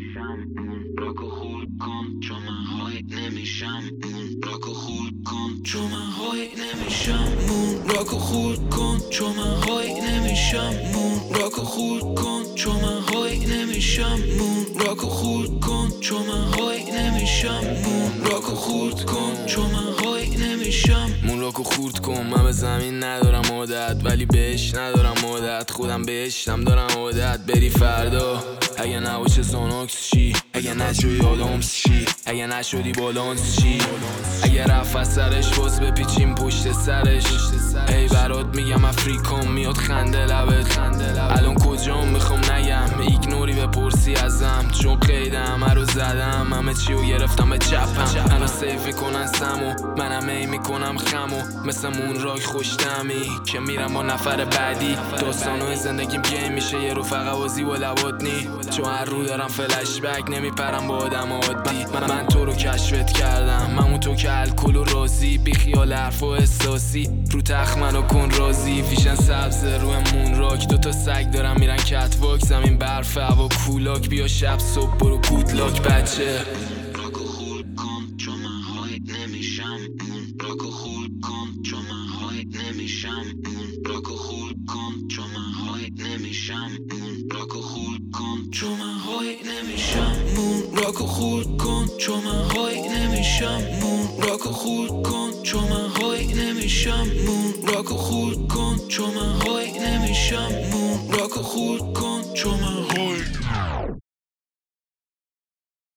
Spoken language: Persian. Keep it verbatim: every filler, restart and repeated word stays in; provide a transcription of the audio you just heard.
نمیشم اون راکو خورد کن چون من های نمیشم اون راکو خورد کن چون من های نمیشم اون راکو خورد کن چون من های نمیشم اون راکو خورد کن چون من های نمیشم اون راکو خورد کن چون من های نمیشم اون راکو خورد کن چون من های نمیشم مون راکو خورد کن. من به زمین ندارم عادت ولی بهش ندارم عادت، خودم بهشتم دارم عادت. بری فردا اگه نباشه زاناکس چی؟ اگه نشدی آدامس چی؟ اگه نشدی بالانس چی؟ اگه رفت از سرش باز بپیچیم پشت سرش. ای برات میگم افریکام میاد خنده لبت. الان کجام میخوام نگم ایگنوری بپرسی ازم، چون قید همه رو زدم، همه چی رو گرفتم به چپم. منو سیف میکنن سمو منم ای میکنم خمو، مثل مون راک خوشتمی که میرم با نفر بعدی. داستانوی زندگیم گیم میشه یه رو فقط بازی و لباتنی، چون هر رو دارم فلش بک نمیپرم با آدم عادی. من, من تو رو کشفت کردم، ممون تو که الکل و رازی، بی خیال حرف و احساسی رو تخت منو کن رازی. فیشن سبز روی مون راک، دوتا سگ دارم میرن کتواک، زمین برف هوا کولاک، بیا شب صبح برو گودلاک بچه. راکو خورد کن چون من های نمیشم اون راکو خورد کن چون من های نمیشم اون راکو خورد کن چون من های نمیشم اون راکو خورد کن چون من های نمیشم اون راکو خورد کن چون من های نمیشم اون راکو خورد کن چون من های نمیشم اون راکو خورد کن چون من های نمیشم اون راکو خورد کن چون من های